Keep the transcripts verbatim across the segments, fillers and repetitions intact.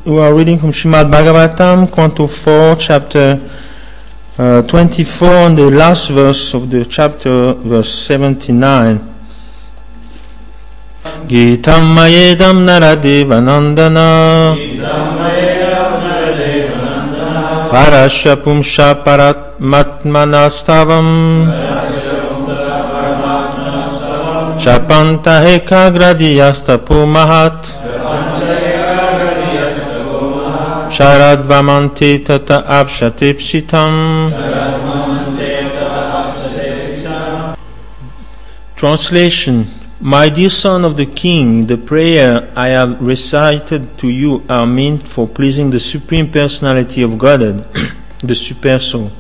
we are reading from Srimad Bhagavatam, Canto four, chapter uh, twenty-four, and the last verse of the chapter, verse seventy-nine. Gitam mayedam naradevanandana parasya pumsha paratmatmanastavam chapanta hekagradiyastapur mahat sharadvamanti tata apshatipsitam. Translation. My dear son of the king, the prayer I have recited to you are meant for pleasing the Supreme Personality of Godhead, the Super Soul.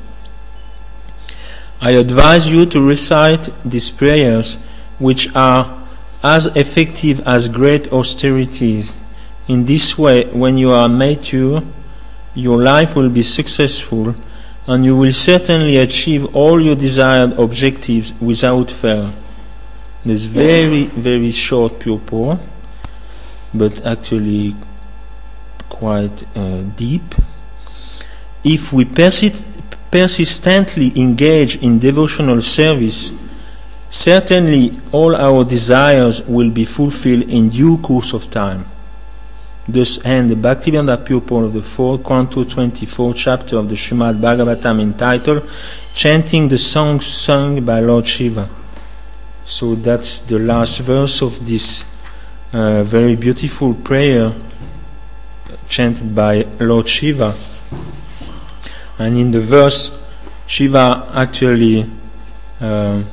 I advise you to recite these prayers, which are as effective as great austerities. In this way, when you are mature, your life will be successful, and you will certainly achieve all your desired objectives without fail. This very, very short purport, but actually quite uh, deep. If we persi- persistently engage in devotional service, certainly all our desires will be fulfilled in due course of time. Thus end the Bhaktivedanta purport of the fourth Canto twenty-four chapter of the Srimad Bhagavatam, entitled Chanting the Songs Sung by Lord Shiva. So that's the last verse of this uh, very beautiful prayer chanted by Lord Shiva. And in the verse, Shiva actually uh,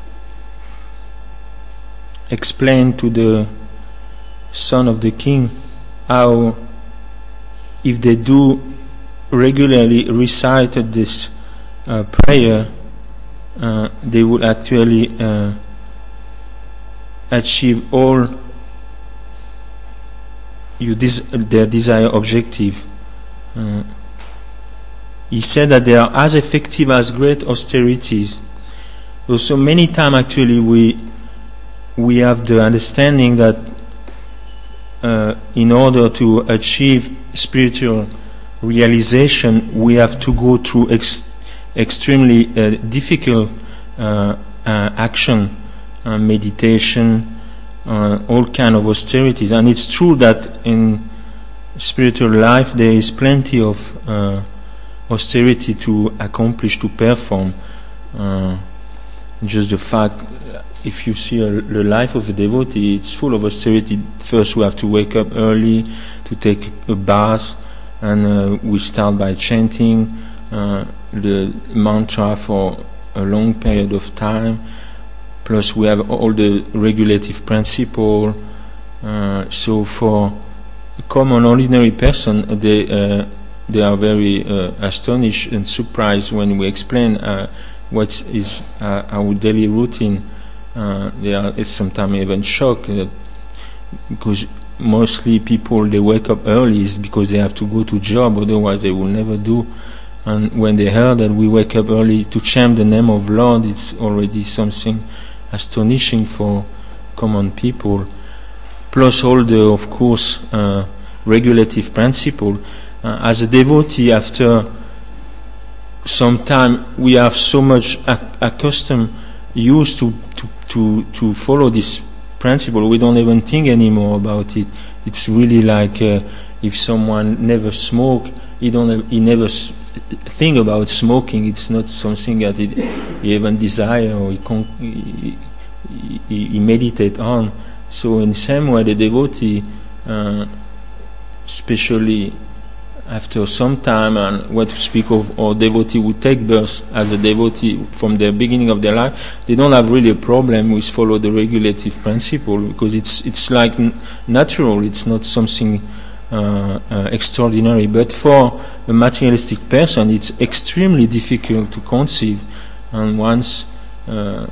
explained to the son of the king how, if they do regularly recite this uh, prayer, uh, they will actually uh, achieve all you des- their desired objective. Uh, he said that they are as effective as great austerities. Also, many times actually we we have the understanding that uh, in order to achieve spiritual realization, we have to go through ex- extremely uh, difficult uh, uh, action. Uh, meditation, uh, all kind of austerities, and it's true that in spiritual life there is plenty of uh, austerity to accomplish, to perform. Uh, just the fact, if you see a, the life of a devotee, it's full of austerity. First, we have to wake up early to take a bath, and uh, we start by chanting uh, the mantra for a long period of time. Plus, we have all the regulative principle. Uh, so, for a common, ordinary person, they uh, they are very uh, astonished and surprised when we explain uh, what is uh, our daily routine. Uh, they are sometimes even shocked uh, because mostly people, they wake up early is because they have to go to job, otherwise they will never do. And when they heard that we wake up early to chant the name of Lord, it's already something astonishing for common people. Plus all the, of course, uh, regulative principle. Uh, as a devotee, after some time, we have so much ac- accustomed, used to, to, to, to follow this principle, we don't even think anymore about it. It's really like uh, if someone never smoked, he don't have, he never s- think about smoking. It's not something that he, he even desire or he, con- he, he, he meditate on. So in the same way, the devotee, uh, especially after some time, and what to speak of, or devotee who take birth as a devotee from the beginning of their life, they don't have really a problem with follow the regulative principle, because it's it's like n- natural. It's not something uh, uh, extraordinary. But for a materialistic person, it's extremely difficult to conceive. And once uh,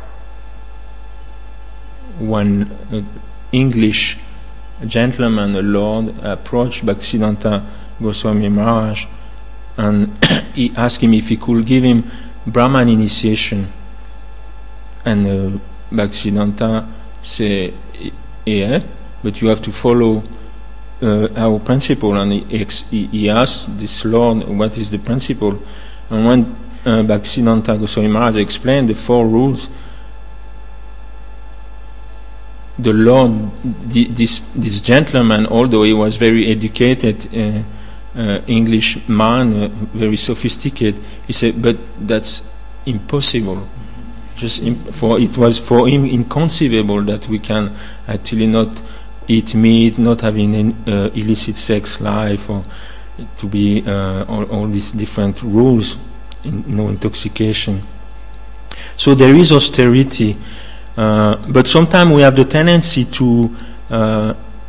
one uh, English gentleman, a lord, approached Bhaktisiddhanta Goswami Maharaj, and he asked him if he could give him Brahman initiation. And uh, Bhaktisiddhanta said, yeah, but you have to follow uh, our principle, and he, ex- he, he asked this Lord, what is the principle? And when uh, Bhaktisiddhanta Goswami Maharaj explained the four rules, the Lord, the, this this gentleman, although he was very educated, uh, uh, English man, uh, very sophisticated, he said, but that's impossible. Just imp- for it was for him inconceivable that we can actually not eat meat, not having an uh, illicit sex life, or to be uh, all, all these different rules, in, no intoxication. So there is austerity, uh, but sometimes we have the tendency to uh,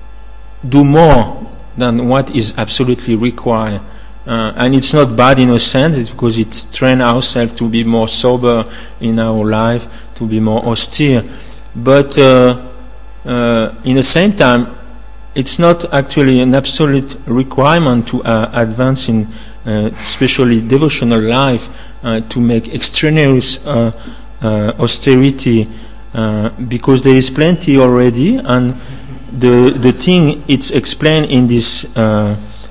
do more than what is absolutely required. Uh, and it's not bad in a sense, it's because it's trained ourselves to be more sober in our life, to be more austere. But uh, uh, in the same time, it's not actually an absolute requirement to uh, advance in uh, especially devotional life, uh, to make extraneous uh, uh, austerity, uh, because there is plenty already, and the the thing it's explained in this uh,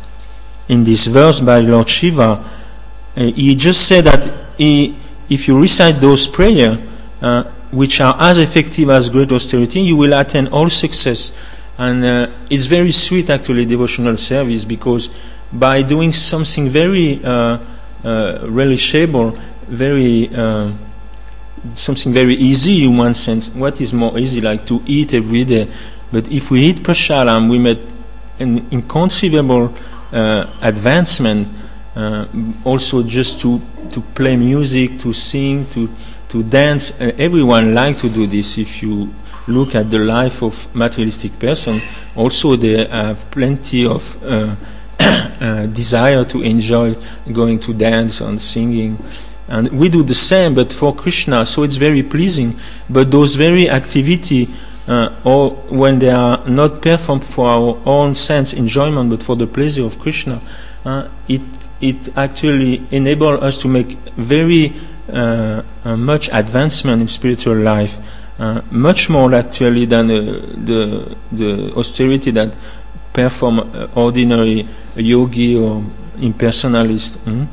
in this verse by Lord Shiva. Uh, he just said that he, if you recite those prayers, uh, which are as effective as great austerity, you will attain all success. And uh, it's very sweet, actually, devotional service, because by doing something very uh, uh, relishable, very uh, something very easy in one sense. What is more easy, like to eat every day? But if we eat prasadam, we make an inconceivable uh, advancement. Uh, also, just to to play music, to sing, to to dance. Uh, everyone like to do this. If you look at the life of materialistic person, also they have plenty of uh, uh, desire to enjoy going to dance and singing. And we do the same, but for Krishna, so it's very pleasing. But those very activity, uh, or when they are not performed for our own sense enjoyment, but for the pleasure of Krishna, uh, it it actually enables us to make very uh, uh, much advancement in spiritual life, uh, much more actually than uh, the the austerity that perform uh, ordinary yogi or impersonalist. Mm?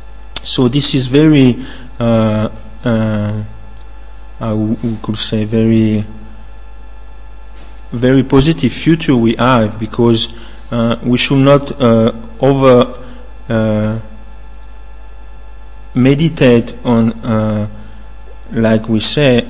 So this is very, uh, uh, uh, we could say, very, very positive future we have, because uh, we should not uh, over uh, meditate on, uh, like we say,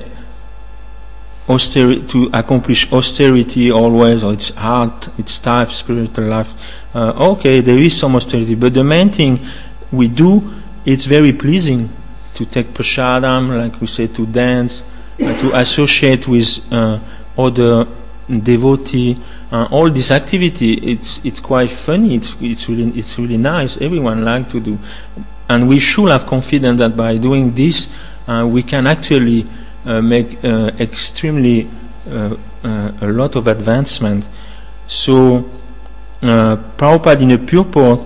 austerity, to accomplish austerity always, or it's hard, it's tough, spiritual life. Uh, okay, there is some austerity, but the main thing we do, it's very pleasing to take prasadam, like we say, to dance, uh, to associate with uh, other devotee. Uh, all this activity, it's it's quite funny. It's it's really it's really nice. Everyone like to do, and we should have confidence that by doing this, uh, we can actually uh, make uh, extremely uh, uh, a lot of advancement. So, uh, Prabhupada in a purport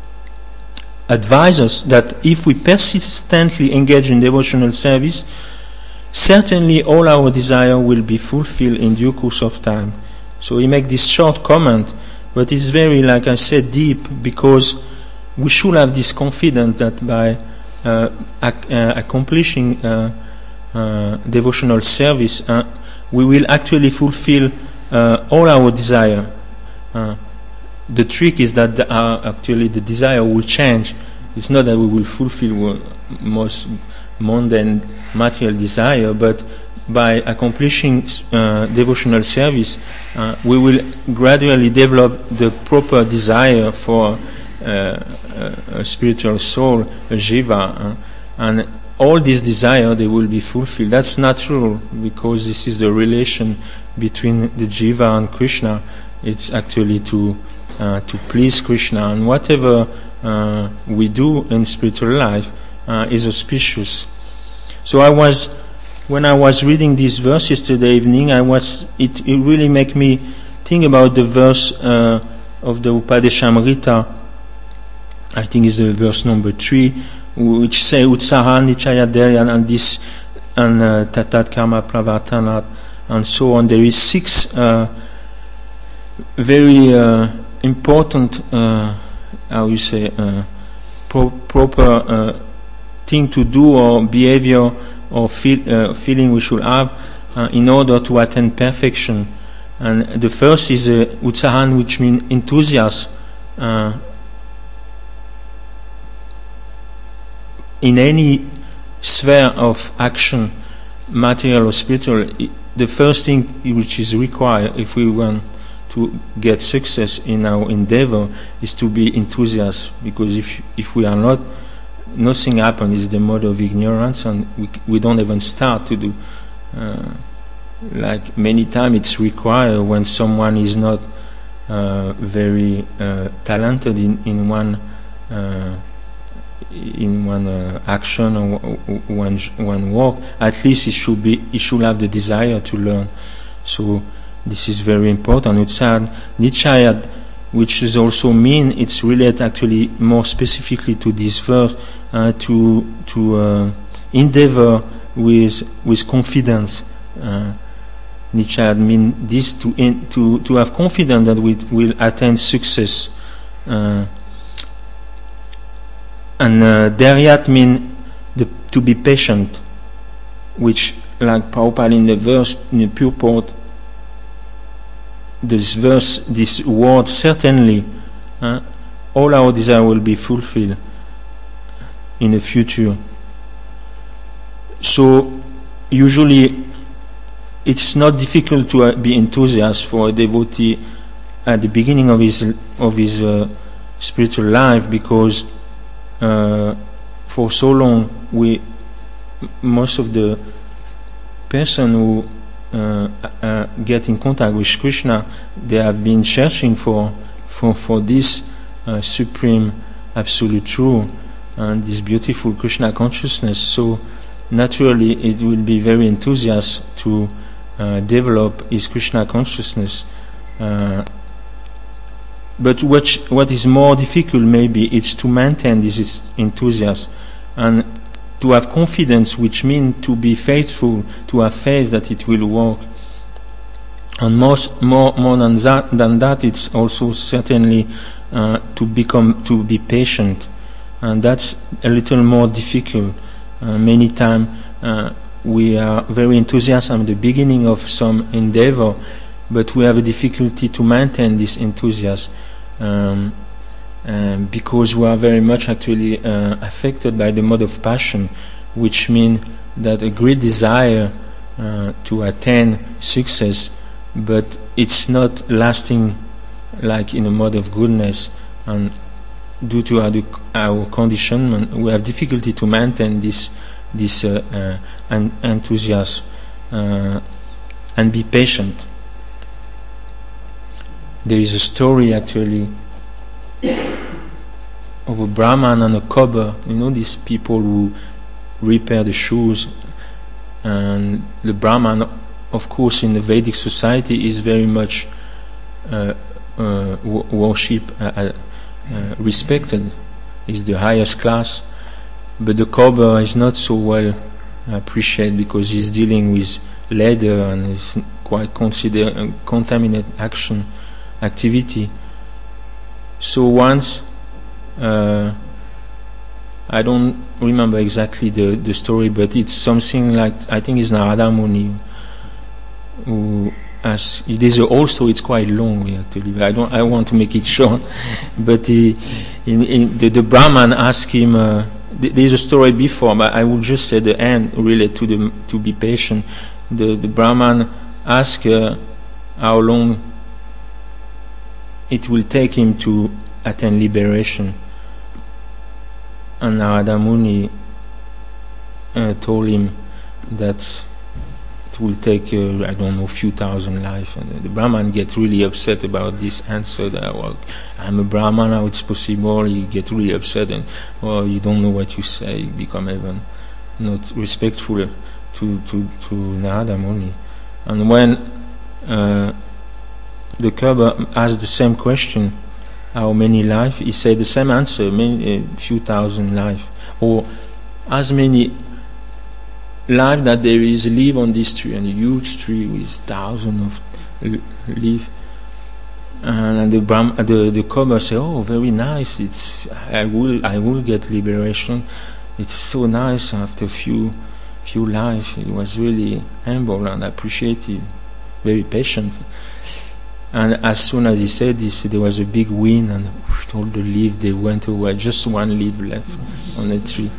advise us that if we persistently engage in devotional service, certainly all our desire will be fulfilled in due course of time. So he make this short comment, but it's very, like I said, deep, because we should have this confidence that by uh, ac- uh, accomplishing uh, uh, devotional service, uh, we will actually fulfill uh, all our desire. Uh, The trick is that the, uh, actually the desire will change. It's not that we will fulfill most mundane material desire, but by accomplishing uh, devotional service, uh, we will gradually develop the proper desire for uh, a, a spiritual soul, a jiva, uh, and all these desires, they will be fulfilled. That's natural, because this is the relation between the jiva and Krishna. It's actually to Uh, to please Krishna, and whatever uh, we do in spiritual life uh, is auspicious. So I was, when I was reading this verse yesterday evening, I was it, it really made me think about the verse uh, of the Upadeshamrita. I think it's the verse number three, which say Utsaha Nichaya Deryan and this and uh, Tatat Karma Pravartanat and so on. There is six uh, very uh, important, uh, how you say, uh, pro- proper uh, thing to do or behavior or feel, uh, feeling we should have uh, in order to attain perfection. And the first is uh, utsahan, which means enthusiasm. Uh, in any sphere of action, material or spiritual, I- the first thing which is required if we want to get success in our endeavor is to be enthusiastic, because if if we are not, nothing happens. It's the mode of ignorance, and we, we don't even start to do. Uh, like many times it's required when someone is not uh, very uh, talented in, in one uh, in one uh, action or one one work, at least he should be he should have the desire to learn. So this is very important. It's sad Nichayat, which is also mean it's related actually more specifically to this verse, uh, to to uh, endeavor with with confidence. Uh, Nichayat mean this to in, to to have confidence that we will attain success. Uh, And uh, Daryat mean the, to be patient, which, like Prabhupada in the verse, in the purport, this verse, this word, certainly, uh, all our desire will be fulfilled in the future. So, usually, it's not difficult to uh, be enthusiastic for a devotee at the beginning of his of his uh, spiritual life, because Uh, for so long, we most of the person who uh, uh, get in contact with Krishna, they have been searching for for for this uh, supreme absolute truth and this beautiful Krishna consciousness. So naturally, it will be very enthusiastic to uh, develop his Krishna consciousness. Uh, But what what is more difficult maybe it's to maintain this enthusiasm and to have confidence, which means to be faithful, to have faith that it will work. And most, more more than that, than that, it's also certainly uh, to become to be patient, and that's a little more difficult. Uh, many times uh, we are very enthusiastic at the beginning of some endeavor, but we have a difficulty to maintain this enthusiasm um, um, because we are very much actually uh, affected by the mode of passion, which means that a great desire uh, to attain success, but it's not lasting like in a mode of goodness, and due to our, our conditionment, we have difficulty to maintain this this uh, uh, en- enthusiasm uh, and be patient. There is a story actually of a Brahman and a cobbler. You know, these people who repair the shoes. And the Brahman, of course, in the Vedic society is very much uh, uh, w- worship, uh, uh, respected. Is the highest class. But the cobbler is not so well appreciated because he's dealing with leather and is quite considered a contaminated action. activity. So once, uh, I don't remember exactly the, the story, but it's something like, I think it's Narada Muni, who as it is an old story, it's quite long actually, but I don't I want to make it short. But he, in, in the, the Brahman asked him, uh, th- there's a story before, but I will just say the end related to the to be patient. The, the Brahman asked uh, how long it will take him to attain liberation, and Narada Muni uh, told him that it will take uh, I don't know a few thousand lives. And the Brahman gets really upset about this answer. That well, I'm a Brahman, how it's possible? He get really upset, and well, you don't know what you say. You become even not respectful to to to Narada Muni. And when uh, the Kabbah asked the same question, how many life? He said the same answer, many, a few thousand life, or as many life that there is live on this tree, and a huge tree with thousands of leaves. and the Brahm, the the Cobra say, "Oh, very nice. It's I will I will get liberation. It's so nice after few few lives." He was really humble and appreciative, very patient. And as soon as he said this, there was a big wind, and all the leaves they went away. Just one leaf left on the tree.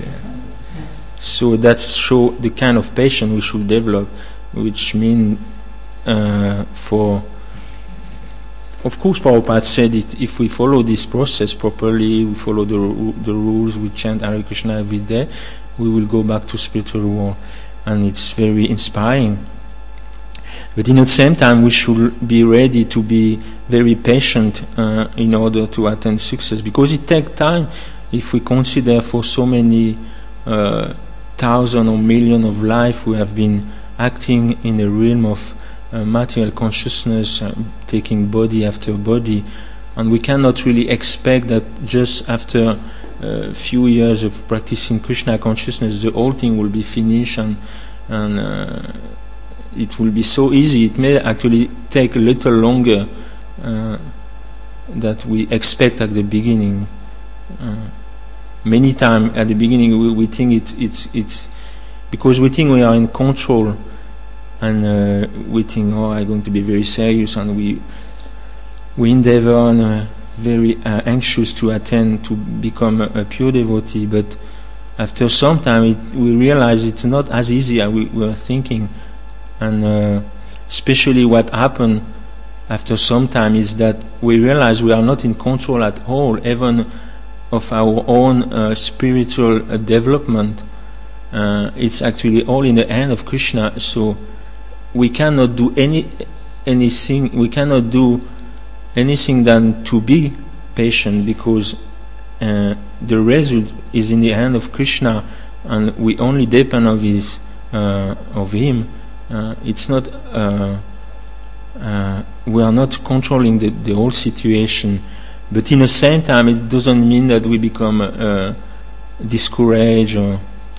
So that's show the kind of patience we should develop, which mean uh, for. Of course, Prabhupada said it. If we follow this process properly, we follow the ru- the rules, we chant Hare Krishna every day, we will go back to spiritual world, and it's very inspiring. But in the same time, we should be ready to be very patient uh, in order to attain success, because it takes time. If we consider for so many uh, thousand or million of life, we have been acting in the realm of uh, material consciousness, uh, taking body after body, and we cannot really expect that just after a few years of practicing Krishna consciousness, the whole thing will be finished and and uh, it will be so easy. It may actually take a little longer uh, that we expect at the beginning. Uh, many times at the beginning we, we think it's it's it's because we think we are in control, and uh, we think, oh, I'm going to be very serious, and we we endeavor and uh, very uh, anxious to attain to become a, a pure devotee. But after some time, it, we realize it's not as easy as we were thinking. And uh, especially what happened after some time is that we realize we are not in control at all, even of our own uh, spiritual uh, development. Uh, it's actually all in the hand of Krishna. So we cannot do any anything. We cannot do anything than to be patient, because uh, the result is in the hand of Krishna, and we only depend on his uh, of him. Uh, it's not. Uh, uh, we are not controlling the, the whole situation, but in the same time, it doesn't mean that we become uh, discouraged or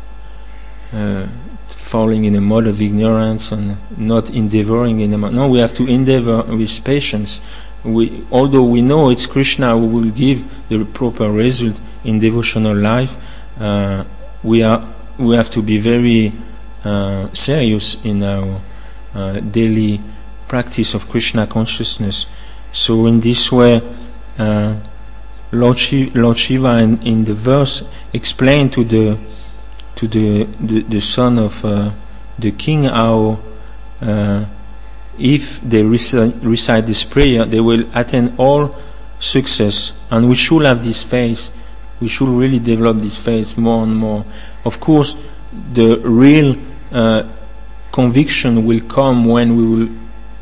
uh, falling in a mode of ignorance and not endeavoring in a mode. No, we have to endeavor with patience. We, although we know it's Krishna who will give the proper result in devotional life, uh, we are we have to be very Uh, serious in our uh, daily practice of Krishna consciousness. So in this way, uh, Lord, Shiva, Lord Shiva in, in the verse explained to the to the the, the son of uh, the king how uh, if they recite, recite this prayer, they will attain all success. And we should have this faith. We should really develop this faith more and more. Of course, the real Uh, conviction will come when we will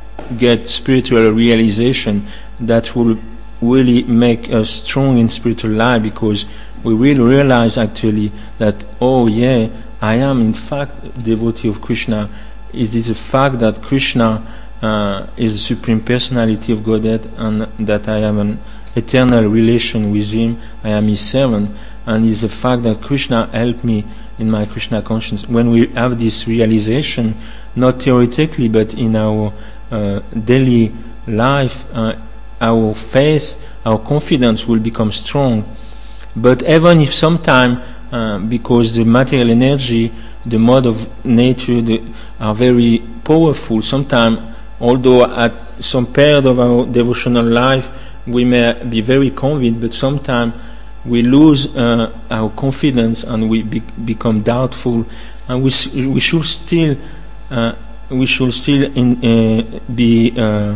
get spiritual realization that will really make us strong in spiritual life, because we will realize actually that, oh yeah, I am in fact a devotee of Krishna. It is a fact that Krishna uh, is the Supreme Personality of Godhead, and that I have an eternal relation with him. I am his servant, and it's the fact that Krishna helped me in my Krishna consciousness. When we have this realization, not theoretically but in our uh, daily life, uh, our faith, our confidence will become strong. But even if sometime, uh, because the material energy, the mode of nature, the, are very powerful, sometimes, although at some period of our devotional life we may be very convinced, but sometimes we lose uh, our confidence and we be- become doubtful, and we s- we should still uh, we should still in, uh, be uh,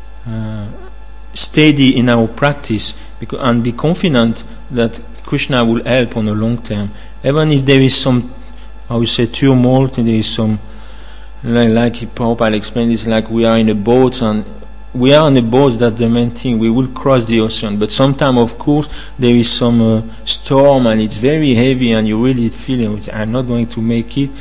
uh, steady in our practice, because, and be confident that Krishna will help on the long term, even if there is some, I would say, turmoil. There is some, like, like Prabhupada explained, it's like we are in a boat, and we are on a boat. That's the main thing. We will cross the ocean, but sometimes, of course, there is some uh, storm, and it's very heavy, and you really feel, I'm not going to make it.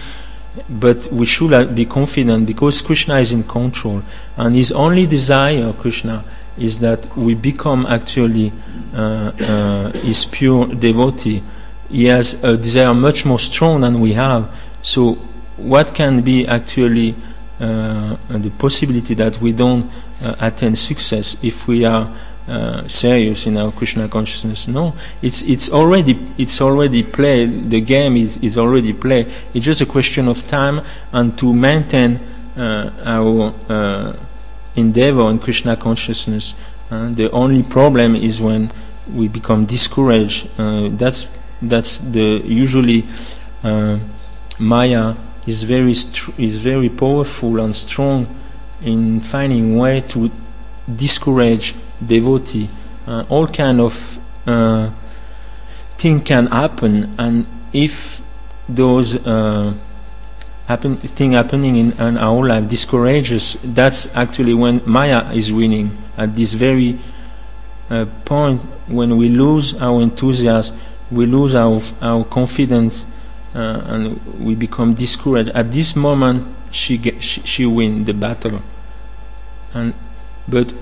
But we should uh, be confident, because Krishna is in control, and his only desire, Krishna, is that we become actually uh, uh, his pure devotee. He has a desire much more strong than we have. So what can be actually uh, the possibility that we don't uh, attain success if we are uh, serious in our Krishna consciousness. No, it's it's already it's already played. The game is, is already played. It's just a question of time and to maintain uh, our uh, endeavor in Krishna consciousness. Uh, the only problem is when we become discouraged. Uh, that's that's the usually uh, Maya is very str- is very powerful and strong in finding way to discourage devotee. Uh, all kind of uh, thing can happen, and if those uh, happen thing happening in, in our life discourages, that's actually when Maya is winning. At this very uh, point, when we lose our enthusiasm, we lose our our confidence, uh, and we become discouraged. At this moment, she get, she, she win the battle. And but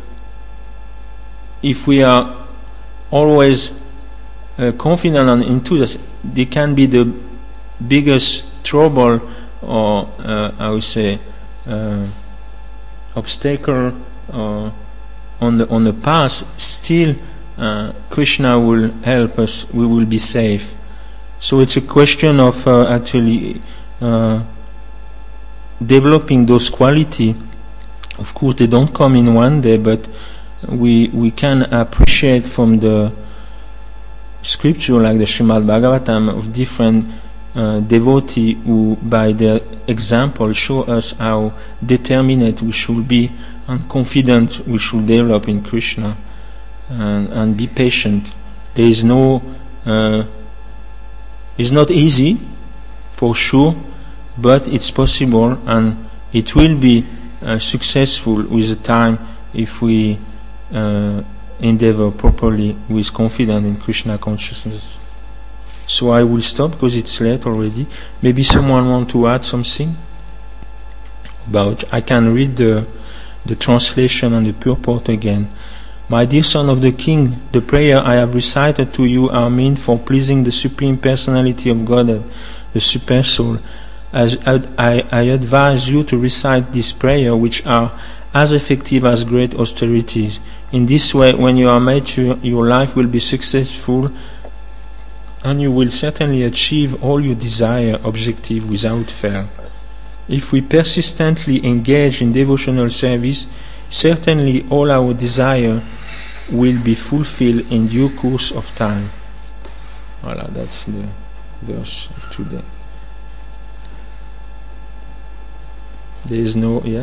if we are always uh, confident and enthusiastic, they can be the biggest trouble, or uh, I would say uh, obstacle uh, on the on the path. Still, uh, Krishna will help us. We will be safe. So it's a question of uh, actually uh, developing those qualities. Of course, they don't come in one day, but we we can appreciate from the scripture, like the Srimad Bhagavatam, of different uh, devotees who, by their example, show us how determined we should be and confident we should develop in Krishna, and, and be patient. There is no, uh, it's not easy, for sure, but it's possible, and it will be Uh, successful with the time if we uh, endeavor properly with confidence in Krishna consciousness. So I will stop because it's late already. Maybe someone want to add something about. I can read the the translation and the purport again. My dear son of the king, the prayer I have recited to you are meant for pleasing the Supreme Personality of Godhead, the Super Soul. As I, I advise you to recite this prayer, which are as effective as great austerities. In this way, when you are mature, your life will be successful, and you will certainly achieve all your desire objective without fail. If we persistently engage in devotional service, certainly all our desire will be fulfilled in due course of time. Voilà, that's the verse of today. There is no, yeah?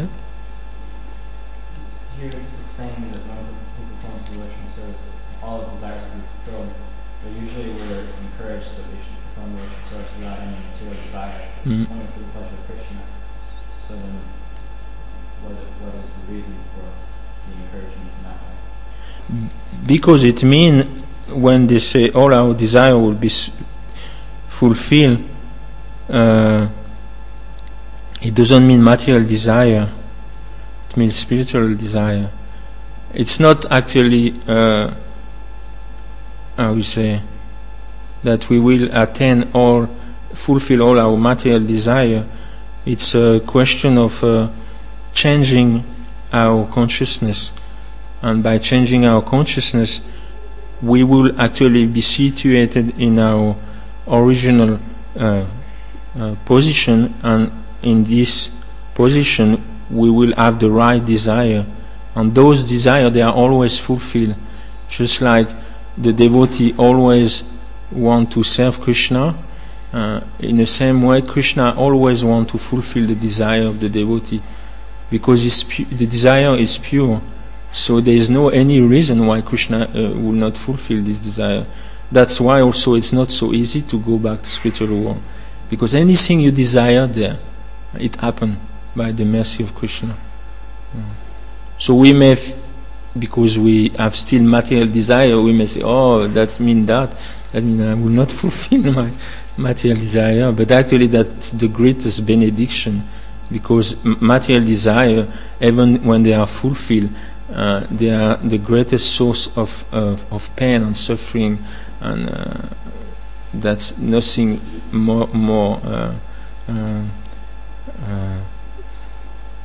Here it's, it's saying that when who performs devotional service, all his desires will be fulfilled. But usually we're encouraged that we should perform devotional service without any material desire, mm-hmm. only for the pleasure of Krishna. So then, what, what is the reason for the encouragement in that way? Because it means when they say all our desire will be fulfilled, uh, it doesn't mean material desire. It means spiritual desire. It's not actually, uh, how we say, that we will attain or fulfill all our material desire. It's a question of uh, changing our consciousness, and by changing our consciousness, we will actually be situated in our original uh, uh, position, and in this position we will have the right desire, and those desires, they are always fulfilled, just like the devotee always want to serve Krishna. Uh, in the same way, Krishna always want to fulfill the desire of the devotee, because it's pu- the desire is pure, so there is no any reason why Krishna uh, will not fulfill this desire. That's why also it's not so easy to go back to spiritual world, because anything you desire there, it happened by the mercy of Krishna. Mm. So we may, f- because we have still material desire, we may say, oh, that means that, that means I will not fulfill my material desire. But actually that's the greatest benediction, because m- material desire, even when they are fulfilled, uh, they are the greatest source of, of, of pain and suffering, and uh, that's nothing more, more uh, uh, Uh,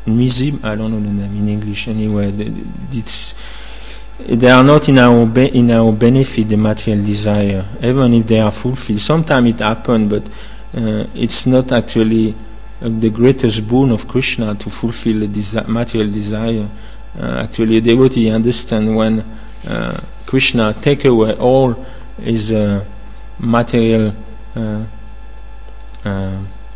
nizib, I don't know the name in English anyway. The, the, it's, they are not in our be, in our benefit, the material desire, even if they are fulfilled. Sometimes it happens, but uh, it's not actually uh, the greatest boon of Krishna to fulfill the desi- material desire. Uh, actually, a devotee understand when uh, Krishna take away all his uh, material uh, uh,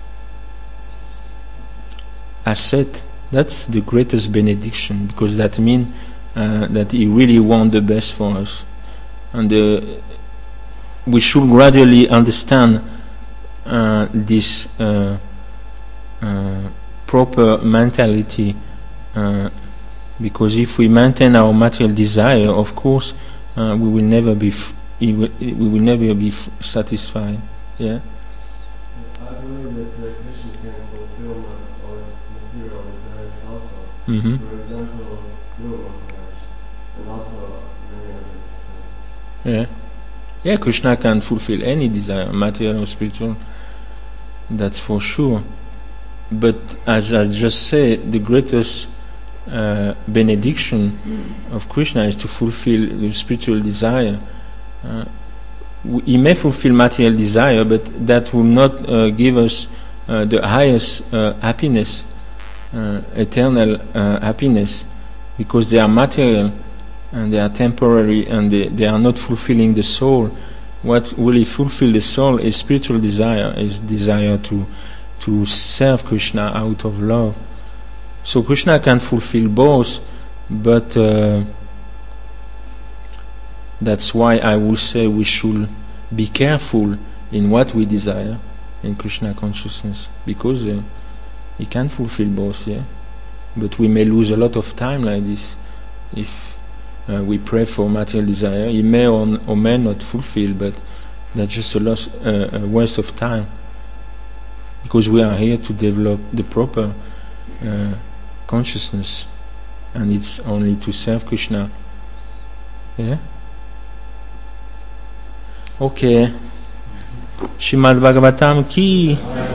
asset. That's the greatest benediction, because that means uh, that he really wants the best for us, and uh, we should gradually understand uh, this uh, uh, proper mentality, uh, because if we maintain our material desire, of course, uh, we will never be f- we will never be f- satisfied. Yeah. I believe that uh, Krishna can fulfill my, our material desires also. Mm-hmm. For example, Guru Maharaj, and also many other examples. Yeah. Yeah, Krishna can fulfill any desire, material or spiritual. That's for sure. But as I just said, the greatest uh, benediction of Krishna is to fulfill the spiritual desire. Uh, w- he may fulfill material desire, but that will not uh, give us uh, the highest uh, happiness, uh, eternal uh, happiness, because they are material and they are temporary and they, they are not fulfilling the soul. What really fulfill the soul is spiritual desire, is desire to to serve Krishna out of love. So Krishna can fulfill both, but uh, that's why I will say we should be careful in what we desire in Krishna consciousness, because uh, he can fulfill both, yeah. But we may lose a lot of time like this if uh, we pray for material desire. He may or, or may not fulfill, but that's just a loss, uh, a waste of time, because we are here to develop the proper uh, consciousness, and it's only to serve Krishna. Yeah. Okay. Shrimad Bhagavatam ki